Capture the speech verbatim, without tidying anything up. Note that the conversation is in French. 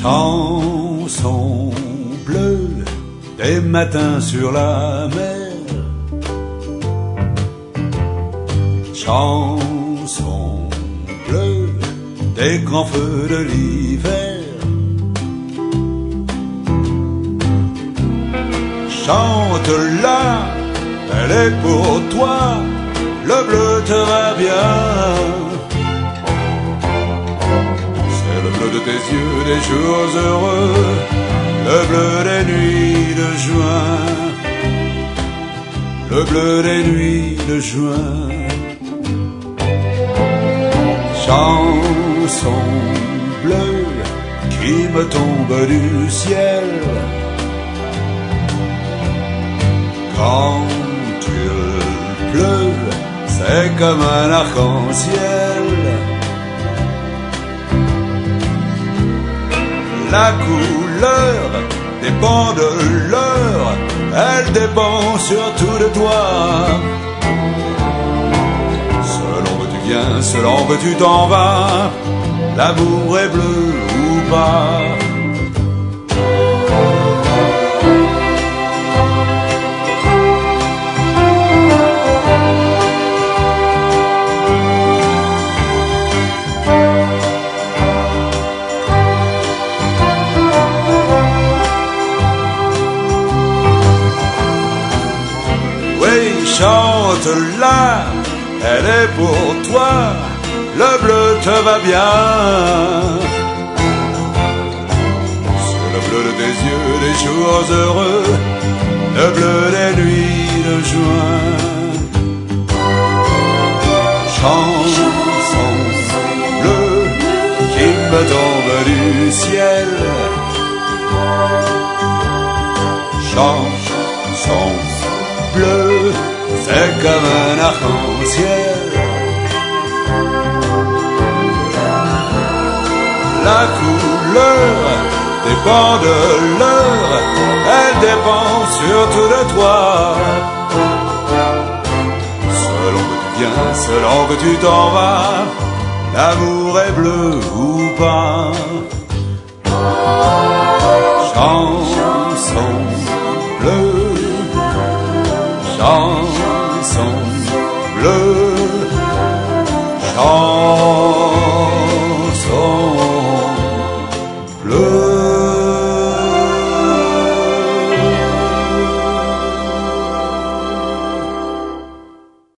Chanson bleue des matins sur la mer. Chanson bleue des grands feux de l'hiver. Chante-la, elle est pour toi, le bleu te va bien. C'est le bleu de tes yeux des jours heureux, le bleu des nuits de juin, le bleu des nuits de juin. Chanson bleue qui me tombe du ciel. Quand il pleut, c'est comme un arc-en-ciel. La couleur dépend de l'heure, elle dépend surtout de toi. Selon que tu viens, selon que tu t'en vas, l'amour est bleu ou pas. Chante-la, elle est pour toi, le bleu te va bien. C'est le bleu de tes yeux des jours heureux, le bleu des nuits de juin. Chanson bleue qui me tombe du ciel. Chanson bleue, c'est comme un arc-en-ciel. La couleur dépend de l'heure, elle dépend surtout de toi. Selon que tu viens, selon que tu t'en vas, l'amour est bleu ou pas. Chanson bleue, chanson bleue, chanson